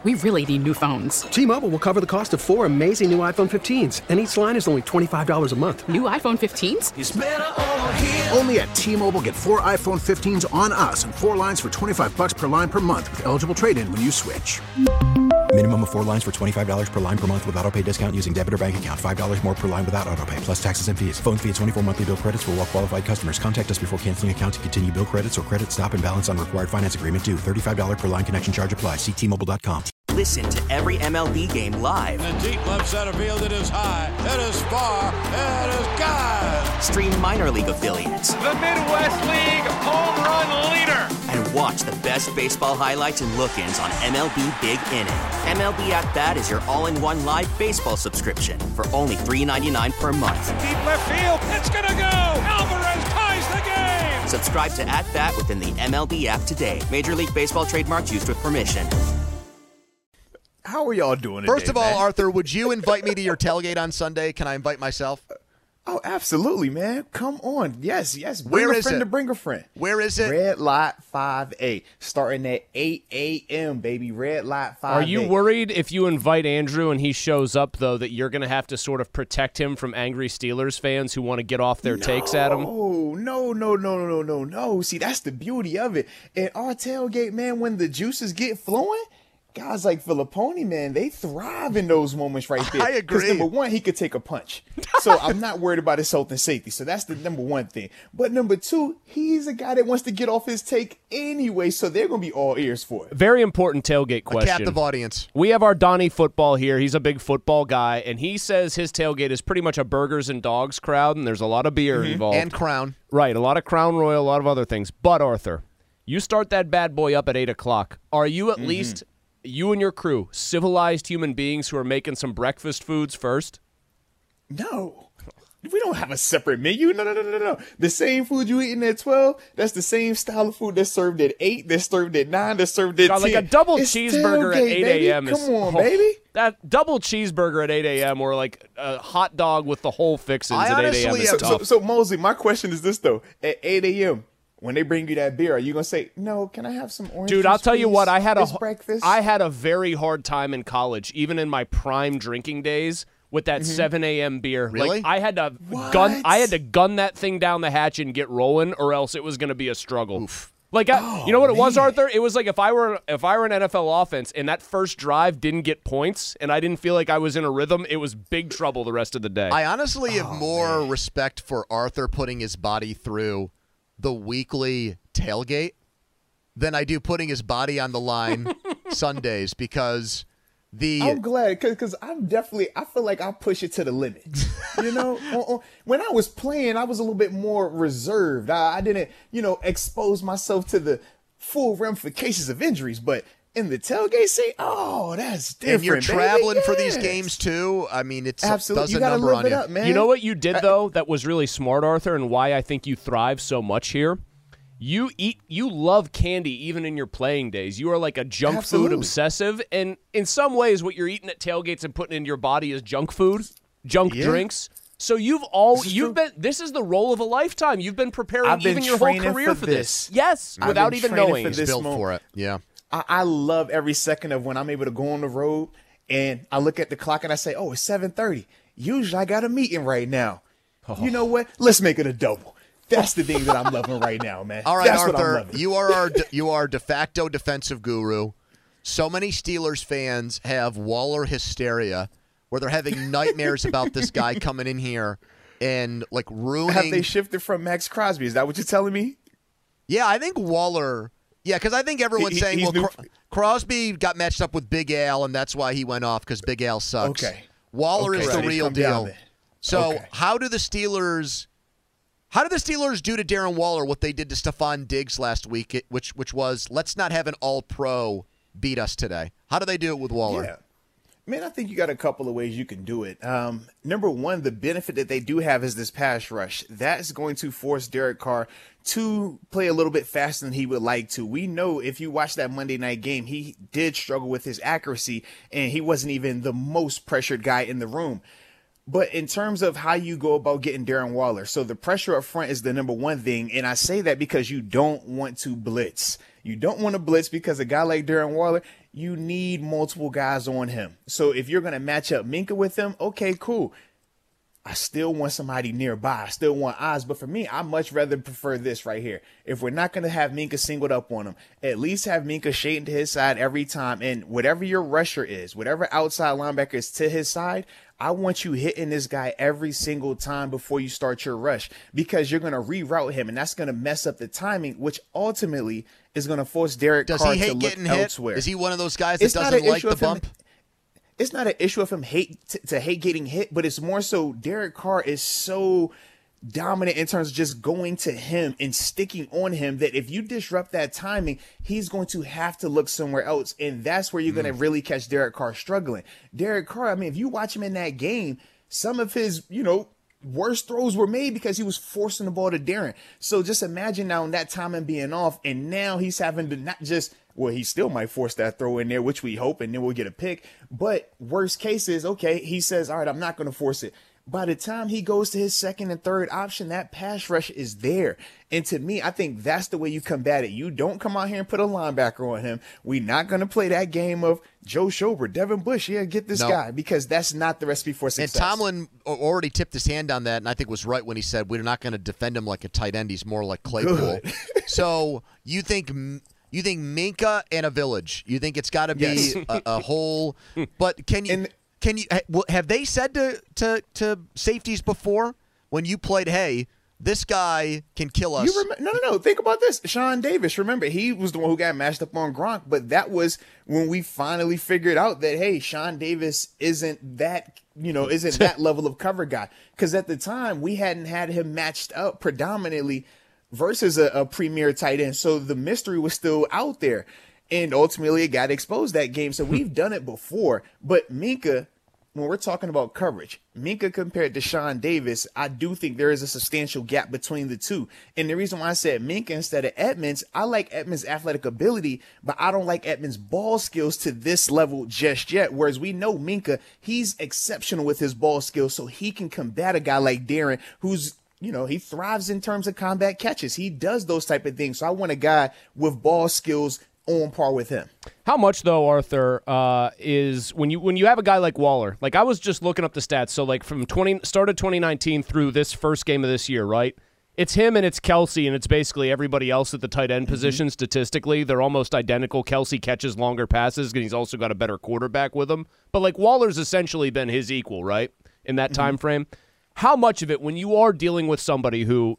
We really need new phones. T-Mobile will cover the cost of 4 amazing new iPhone 15s, and each line is only $25 a month. New iPhone 15s? It's better over here. Only at T-Mobile, get 4 iPhone 15s on us and 4 lines for $25 per line per month with eligible trade-in when you switch. Minimum of 4 lines for $25 per line per month with autopay discount using debit or bank account. $5 more per line without autopay, plus taxes and fees. Phone fee at 24 monthly bill credits for well-qualified customers. Contact us before canceling account to continue bill credits or credit stop and balance on required finance agreement due. $35 per line connection charge applies. See T-Mobile.com. Listen to every MLB game live. In the deep left center field, it is high, it is far, it is gone. Stream minor league affiliates. The Midwest League home run leader. And watch the best baseball highlights and look-ins on MLB Big Inning. MLB At Bat is your all-in-one live baseball subscription for only $3.99 per month. Deep left field, it's gonna go. Alvarez ties the game. Subscribe to At Bat within the MLB app today. Major League Baseball trademarks used with permission. How are y'all doing today, First of all, man? Arthur, would you invite me to your tailgate on Sunday? Can I invite myself? Oh, absolutely, man. Come on. Yes. Where Bring is a friend it? to bring a friend. Where is it? Red Lot 5A. Starting at 8 a.m., baby. Red Lot 5A. Are you worried if you invite Andrew and he shows up, though, that you're going to have to sort of protect him from angry Steelers fans who want to get off their takes at him? No. See, that's the beauty of it. At our tailgate, man, when the juices get flowing, guys like Filippone, man, they thrive in those moments right there. I agree. Because number one, he could take a punch. So I'm not worried about his health and safety. So that's the number one thing. But number two, he's a guy that wants to get off his take anyway. So they're going to be all ears for it. Very important tailgate question. A captive audience. We have our Donnie Football here. He's a big football guy, and he says his tailgate is pretty much a burgers and dogs crowd, and there's a lot of beer involved. And Crown. Right, a lot of Crown Royal, a lot of other things. But, Arthur, you start that bad boy up at 8 o'clock. Are you at least, you and your crew, civilized human beings who are making some breakfast foods first? No. We don't have a separate menu. No. The same food you eating at 12, that's the same style of food that's served at 8, that's served at 9, that's served at 10. Like a double It's cheeseburger at tailgate, 8 baby. a.m. Come on, baby. That double cheeseburger at 8 a.m. or like a hot dog with the whole fixins I at 8 a.m. honestly is have- tough. So Mosley, my question is this, though. At 8 a.m., when they bring you that beer, are you going to say, no, can I have some orange Dude, juice, I'll tell you please? what, I had breakfast. a very hard time in college, even in my prime drinking days, with that 7 a.m. beer. Really? Like, I had to What? gun that thing down the hatch and get rolling, or else it was going to be a struggle. Oof. Like, you know what it was, Arthur? It was like if I were an NFL offense and that first drive didn't get points and I didn't feel like I was in a rhythm, it was big trouble the rest of the day. I honestly have more respect for Arthur putting his body through the weekly tailgate than I do putting his body on the line Sundays, because I'm glad, because I feel like I push it to the limit. You know, when I was playing, I was a little bit more reserved. I didn't, expose myself to the full ramifications of injuries. But in the tailgate scene, that's different. And you're traveling for these Yes. games too. I mean, it Absolutely. does You a gotta number live on it you. up, man. You know what you did, though, that was really smart, Arthur, and why I think you thrive so much here? You love candy even in your playing days. You are like a junk food obsessive, and in some ways what you're eating at tailgates and putting into your body is junk food, drinks. So this is the role of a lifetime. You've been preparing even your whole career for this. Yes, without even knowing. This Built moment. for it. Yeah. I love every second of when I'm able to go on the road and I look at the clock and I say, it's 7:30. Usually I got a meeting right now. You know what? Let's make it a double. That's the thing that I'm loving right now, man. All right, That's what I'm Arthur, loving. you are de facto defensive guru. So many Steelers fans have Waller hysteria, where they're having nightmares about this guy coming in here and like ruining. Have they shifted from Max Crosby? Is that what you're telling me? Yeah, I think Waller. Yeah, because I think everyone's saying, Crosby got matched up with Big Al, and that's why he went off, because Big Al sucks. Okay. Waller is the Right. real Come down deal. then. So Okay. How did the Steelers do to Darren Waller what they did to Stephon Diggs last week, which was, let's not have an all-pro beat us today? How do they do it with Waller? Yeah. Man, I think you got a couple of ways you can do it. Number one, the benefit that they do have is this pass rush. That's going to force Derek Carr to play a little bit faster than he would like to. We know if you watch that Monday night game, he did struggle with his accuracy, and he wasn't even the most pressured guy in the room. But in terms of how you go about getting Darren Waller, so the pressure up front is the number one thing. And I say that because you don't want to blitz. You don't want to blitz because a guy like Darren Waller, you need multiple guys on him. So if you're going to match up Minkah with him, okay, cool. I still want somebody nearby. I still want eyes. But for me, I much rather prefer this right here. If we're not going to have Minkah singled up on him, at least have Minkah shading to his side every time. And whatever your rusher is, whatever outside linebacker is to his side, I want you hitting this guy every single time before you start your rush, because you're going to reroute him, and that's going to mess up the timing, which ultimately is going to force Derek Carr to look elsewhere. Does he hate getting hit? Is he one of those guys that doesn't like the bump? It's not an issue of him hate getting hit, but it's more so Derek Carr is so dominant in terms of just going to him and sticking on him that if you disrupt that timing, he's going to have to look somewhere else. And that's where you're going to really catch Derek Carr struggling. Derek Carr, I mean, if you watch him in that game, some of his, worst throws were made because he was forcing the ball to Darren. So just imagine now that timing being off, and now he's having to not just, well, he still might force that throw in there, which we hope, and then we'll get a pick. But worst case is, okay, he says, all right, I'm not going to force it. By the time he goes to his second and third option, that pass rush is there. And to me, I think that's the way you combat it. You don't come out here and put a linebacker on him. We're not going to play that game of Joe Schobert, Devin Bush, get this guy, because that's not the recipe for success. And Tomlin already tipped his hand on that, and I think was right when he said we're not going to defend him like a tight end. He's more like Claypool. So you think Minkah and a village? You think it's got to be a whole? But can you? Have they said to safeties before when you played, hey, this guy can kill us? No. Think about this. Sean Davis, remember, he was the one who got matched up on Gronk, but that was when we finally figured out that, hey, Sean Davis isn't that level of cover guy. Because at the time, we hadn't had him matched up predominantly versus a premier tight end. So the mystery was still out there. And ultimately, it got exposed that game. So we've done it before. But Minkah, when we're talking about coverage, Minkah compared to Sean Davis, I do think there is a substantial gap between the two. And the reason why I said Minkah instead of Edmonds, I like Edmonds' athletic ability, but I don't like Edmonds' ball skills to this level just yet. Whereas we know Minkah, he's exceptional with his ball skills, so he can combat a guy like Darren who's, he thrives in terms of combat catches. He does those type of things. So I want a guy with ball skills on par with him. How much, though, Arthur, is when you have a guy like Waller? Like, I was just looking up the stats. So, like, from start of 2019 through this first game of this year, right? It's him and it's Kelsey, and it's basically everybody else at the tight end position statistically. They're almost identical. Kelsey catches longer passes, and he's also got a better quarterback with him. But, like, Waller's essentially been his equal, right, in that time frame. How much of it, when you are dealing with somebody who,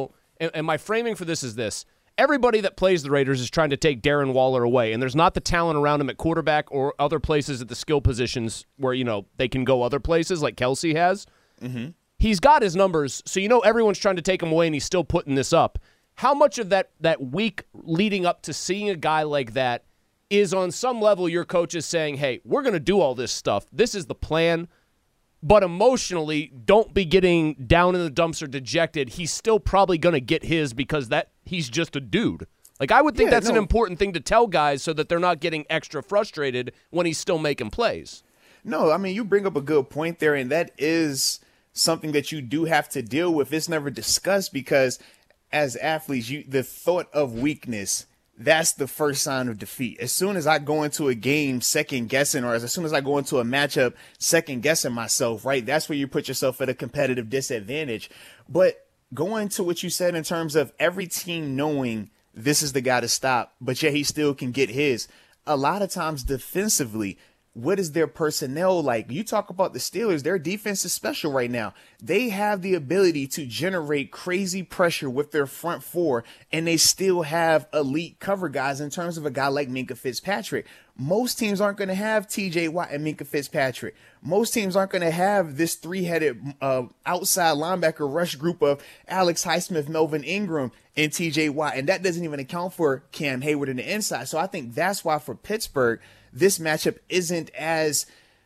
and my framing for this is this, everybody that plays the Raiders is trying to take Darren Waller away, and there's not the talent around him at quarterback or other places at the skill positions where, they can go other places like Kelsey has. He's got his numbers, so everyone's trying to take him away, and he's still putting this up. How much of that week leading up to seeing a guy like that is on some level your coach is saying, hey, we're going to do all this stuff. This is the plan. But emotionally, don't be getting down in the dumps or dejected. He's still probably going to get his because he's just a dude. Like, I would think that's an important thing to tell guys so that they're not getting extra frustrated when he's still making plays. No, I mean, you bring up a good point there, and that is something that you do have to deal with. It's never discussed because as athletes, the thought of weakness, that's the first sign of defeat. As soon as I go into a game second guessing, or as soon as I go into a matchup second guessing myself, right? That's where you put yourself at a competitive disadvantage. But going to what you said in terms of every team knowing this is the guy to stop, but yet he still can get his. A lot of times defensively, what is their personnel like? You talk about the Steelers, their defense is special right now. They have the ability to generate crazy pressure with their front four, and they still have elite cover guys in terms of a guy like Minkah Fitzpatrick. Most teams aren't going to have TJ Watt and Minkah Fitzpatrick. Most teams aren't going to have this three-headed outside linebacker rush group of Alex Highsmith, Melvin Ingram, and TJ Watt. And that doesn't even account for Cam Hayward in the inside. So I think that's why for Pittsburgh, this matchup isn't as,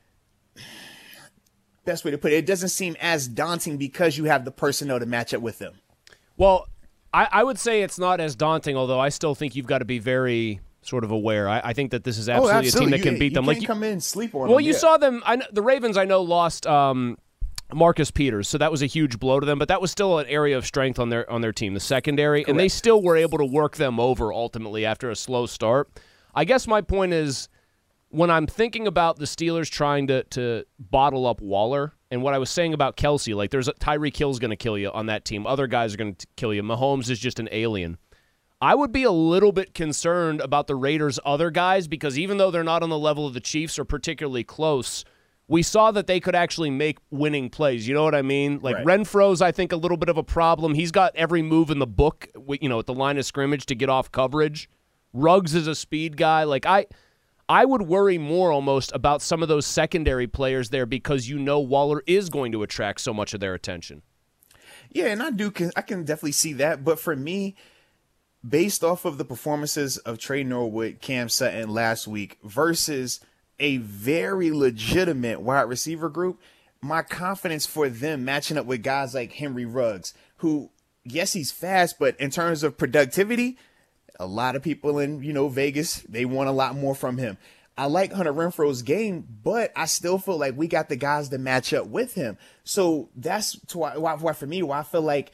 best way to put it, it doesn't seem as daunting because you have the personnel to match up with them. Well, I would say it's not as daunting, although I still think you've got to be very sort of aware. I think that this is absolutely a team that can beat them. You can't come in and sleep on them. Well, you saw them. The Ravens, I know, lost Marcus Peters, so that was a huge blow to them, but that was still an area of strength on their team, the secondary, Correct. And they still were able to work them over ultimately after a slow start. I guess my point is, when I'm thinking about the Steelers trying to bottle up Waller, and what I was saying about Kelsey, like Tyreek Hill's going to kill you on that team. Other guys are going to kill you. Mahomes is just an alien. I would be a little bit concerned about the Raiders' other guys because even though they're not on the level of the Chiefs or particularly close, we saw that they could actually make winning plays. You know what I mean? Like right. Renfro's, I think, a little bit of a problem. He's got every move in the book, at the line of scrimmage to get off coverage. Ruggs is a speed guy. Like I would worry more almost about some of those secondary players there because Waller is going to attract so much of their attention. Yeah, and I can definitely see that. But for me, based off of the performances of Trey Norwood, Cam Sutton last week versus a very legitimate wide receiver group, my confidence for them matching up with guys like Henry Ruggs, who, yes, he's fast, but in terms of productivity, a lot of people in, Vegas, they want a lot more from him. I like Hunter Renfro's game, but I still feel like we got the guys to match up with him. So that's why for me, why I feel like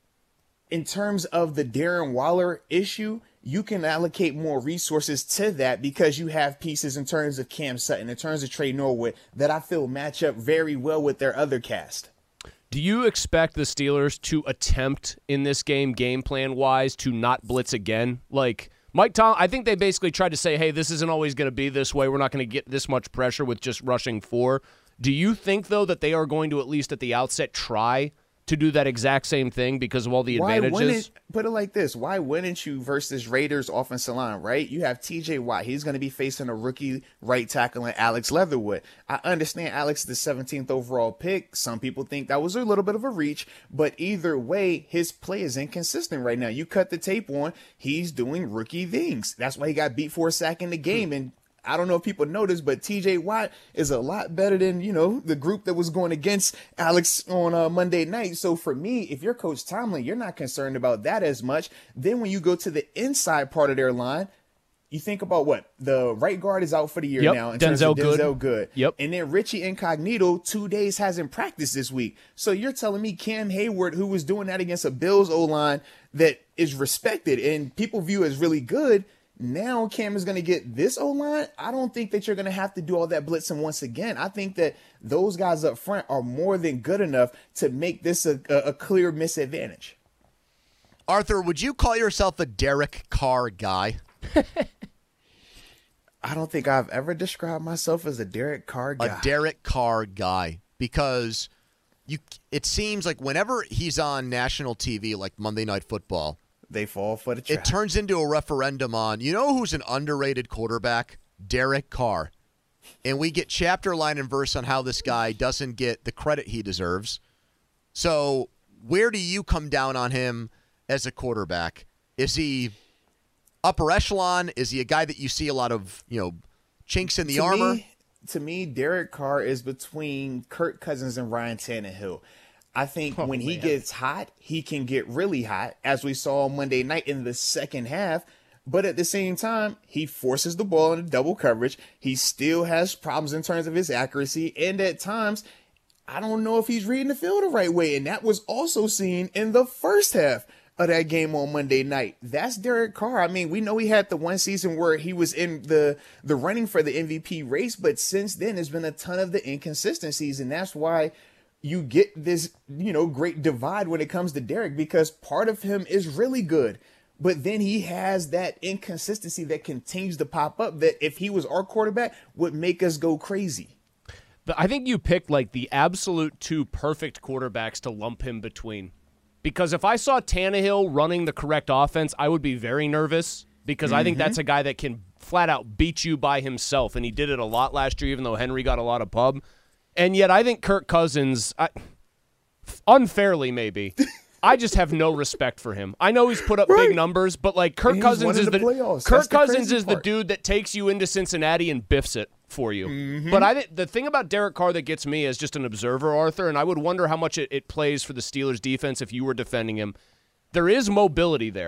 in terms of the Darren Waller issue, you can allocate more resources to that because you have pieces in terms of Cam Sutton, in terms of Trey Norwood, that I feel match up very well with their other cast. Do you expect the Steelers to attempt in this game plan-wise, to not blitz again? Like Mike Tomlin, I think they basically tried to say, hey, this isn't always going to be this way. We're not going to get this much pressure with just rushing 4. Do you think, though, that they are going to at least at the outset try to do that exact same thing because of all the advantages? Put it like this. Why wouldn't you versus Raiders offensive line, right? You have TJ Watt. He's going to be facing a rookie right tackle in Alex Leatherwood. I understand Alex is the 17th overall pick. Some people think that was a little bit of a reach, but either way, his play is inconsistent right now. You cut the tape on, he's doing rookie things. That's why he got beat for a sack in the game. And I don't know if people noticed, but TJ Watt is a lot better than, the group that was going against Alex on Monday night. So for me, if you're Coach Tomlin, you're not concerned about that as much. Then when you go to the inside part of their line, you think about what? The right guard is out for the year now. In terms of Denzel Good. Yep. And then Richie Incognito, 2 days hasn't practiced this week. So you're telling me Cam Hayward, who was doing that against a Bills O-line that is respected and people view as really good, now Cam is going to get this O-line. I don't think that you're going to have to do all that blitzing once again. I think that those guys up front are more than good enough to make this a clear misadvantage. Arthur, would you call yourself a Derek Carr guy? I don't think I've ever described myself as a Derek Carr guy. A Derek Carr guy, because it seems like whenever he's on national TV, like Monday Night Football, they fall for the trap. It turns into a referendum on, who's an underrated quarterback? Derek Carr. And we get chapter, line, and verse on how this guy doesn't get the credit he deserves. So where do you come down on him as a quarterback? Is he upper echelon? Is he a guy that you see a lot of, chinks in the armor? To me, Derek Carr is between Kirk Cousins and Ryan Tannehill. I think when he gets hot, he can get really hot, as we saw on Monday night in the second half. But at the same time, he forces the ball into double coverage. He still has problems in terms of his accuracy. And at times, I don't know if he's reading the field the right way. And that was also seen in the first half of that game on Monday night. That's Derek Carr. I mean, we know he had the one season where he was in the running for the MVP race. But since then, there's been a ton of the inconsistencies. And that's why you get this, great divide when it comes to Derek, because part of him is really good, but then he has that inconsistency that continues to pop up that if he was our quarterback would make us go crazy. But I think you picked like the absolute 2 perfect quarterbacks to lump him between, because if I saw Tannehill running the correct offense, I would be very nervous, because I think that's a guy that can flat out beat you by himself. And he did it a lot last year, even though Henry got a lot of pub. And yet I think Kirk Cousins, unfairly maybe, I just have no respect for him. I know he's put up big numbers, but like Kirk Cousins is the dude that takes you into Cincinnati and biffs it for you. But the thing about Derek Carr that gets me as just an observer, Arthur, and I would wonder how much it plays for the Steelers defense if you were defending him. There is mobility there.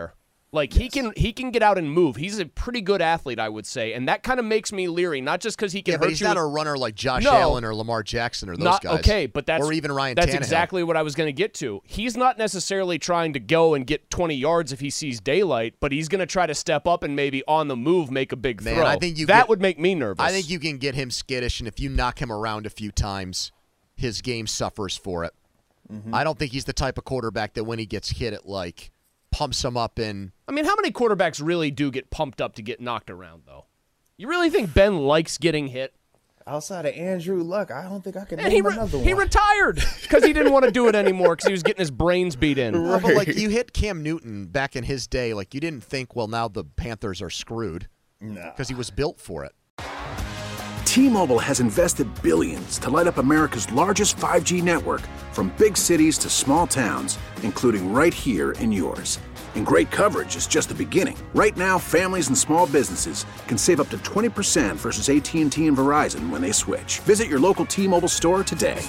Like, he can get out and move. He's a pretty good athlete, I would say, and that kind of makes me leery, not just because he can hurt you. But he's not a runner like Josh Allen or Lamar Jackson or those guys. Okay, but or even Ryan That's Tannehill. exactly what I was going to get to. He's not necessarily trying to go and get 20 yards if he sees daylight, but he's going to try to step up and maybe on the move make a big throw. I think that would make me nervous. I think you can get him skittish, and if you knock him around a few times, his game suffers for it. Mm-hmm. I don't think he's the type of quarterback that when he gets hit, it pumps him up in. I mean, how many quarterbacks really do get pumped up to get knocked around, though? You really think Ben likes getting hit? Outside of Andrew Luck, I don't think I can name another one. He retired because he didn't want to do it anymore because he was getting his brains beat in. Right. But you hit Cam Newton back in his day. You didn't think, well, now the Panthers are screwed. No. Because he was built for it. T-Mobile has invested billions to light up America's largest 5G network, from big cities to small towns, including right here in yours. And great coverage is just the beginning. Right now, families and small businesses can save up to 20% versus AT&T and Verizon when they switch. Visit your local T-Mobile store today.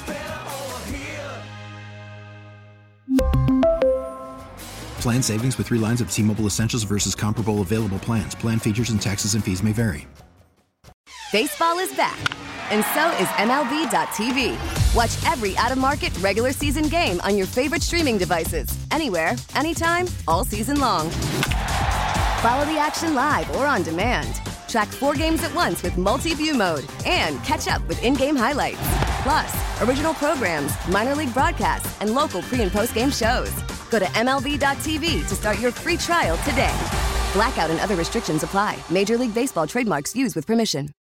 Plan savings with 3 lines of T-Mobile Essentials versus comparable available plans. Plan features and taxes and fees may vary. Baseball is back, and so is MLB.tv. Watch every out-of-market regular season game on your favorite streaming devices, anywhere, anytime, all season long. Follow the action live or on demand. Track 4 games at once with multi-view mode and catch up with in-game highlights. Plus, original programs, minor league broadcasts, and local pre- and post-game shows. Go to MLB.tv to start your free trial today. Blackout and other restrictions apply. Major League Baseball trademarks used with permission.